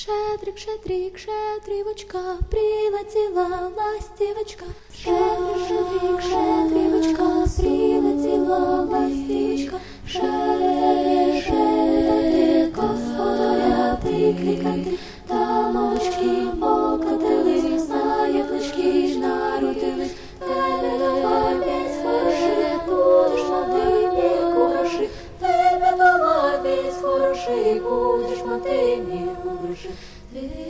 Щедрик, щедрик, щедрівочка, прилетіла ластівочка. Щедрик, щедрик, щедрівочка, прилетіла ластівочка. Щедрик, щедрик, господаря прикликати, та молочки покотились, на яблучки ж народились. Тебе давай весь хороший, будеш мати мірку грошей. Тебе давай весь хороший, будеш мати мірку грошей.